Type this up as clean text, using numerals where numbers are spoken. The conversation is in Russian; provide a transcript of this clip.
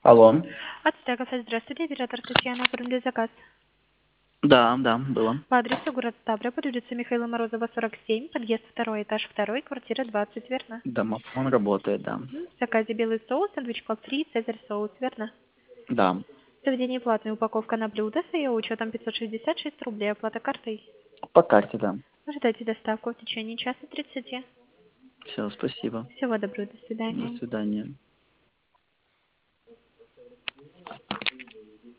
Алло. Ацтеков, здравствуйте, оператор Татьяна, оформили заказ. Да, было. По адресу город Ставрополь, улица Михаила Морозова, 47, подъезд 2, этаж 2, квартира 20, верно? Домофон работает, да. В заказе белый соус, сэндвич фри, цезарь соус, верно? Да. Заведение платная упаковка на блюдо с ее учетом 566 рублей, оплата картой. По карте, да. Ожидайте доставку в течение часа 30. Все, спасибо. Всего доброго, до До свидания. свидания.